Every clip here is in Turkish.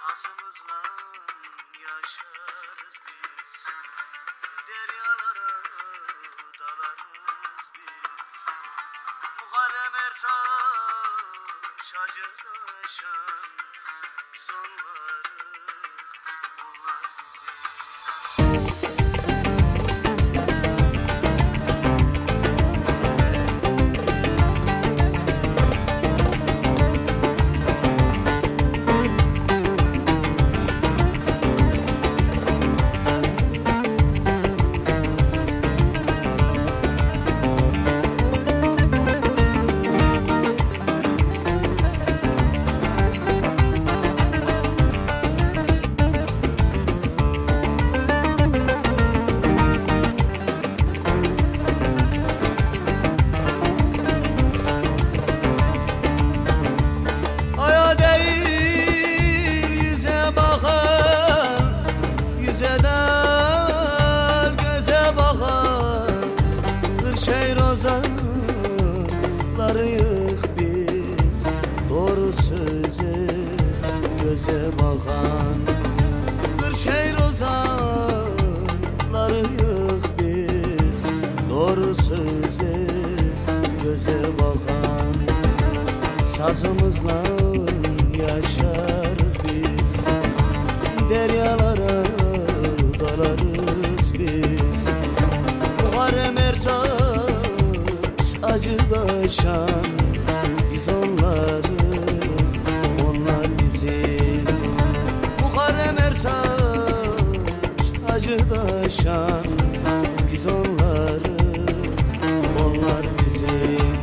Sazımızla yaşarız biz, deryalara dalarız biz. Muharrem Ertaş acı taşan, biz onları, onlar bizi. Larıyıq biz, doğru sözü göze bakan. Kırşehir ozanlarıyıq biz, doğru sözü göze bakan. Sazımızla yaşarız biz, deryalara dalarız biz. Muharrem Ertaş acı taşan, biz onları, onlar bizim. Muharrem Ertaş acı taşan, biz onları, onlar bizim.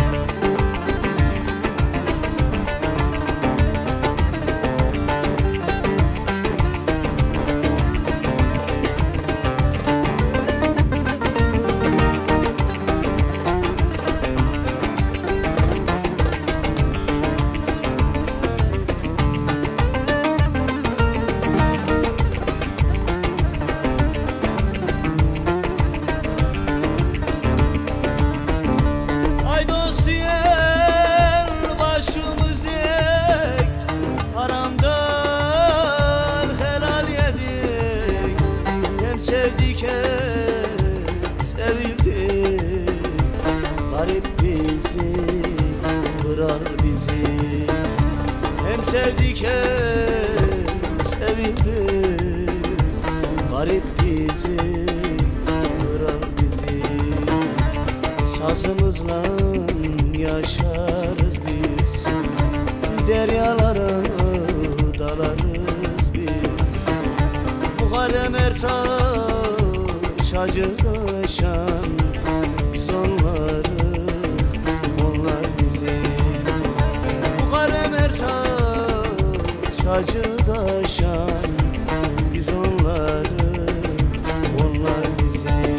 Sevdik hem sevildik, garip bizi, kırar bizi. Hem sevdik hem sevildik, garip bizi, kırar bizi. Sazımızla yaşarız biz, deryalara dalarız biz. Muharrem Ertaş acı taşan, biz onları, onlar bizi. Muharrem Ertaş acı taşan, biz onları, onlar bizi.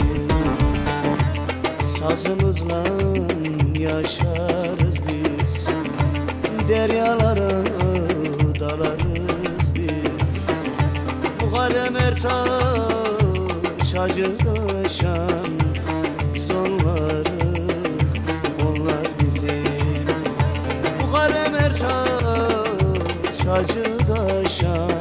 Sazımızla yaşarız biz, deryalara dalarız biz. Muharrem Ertaş acı taşan, biz onları, onlar bizi. Muharrem Ertaş acı taşan,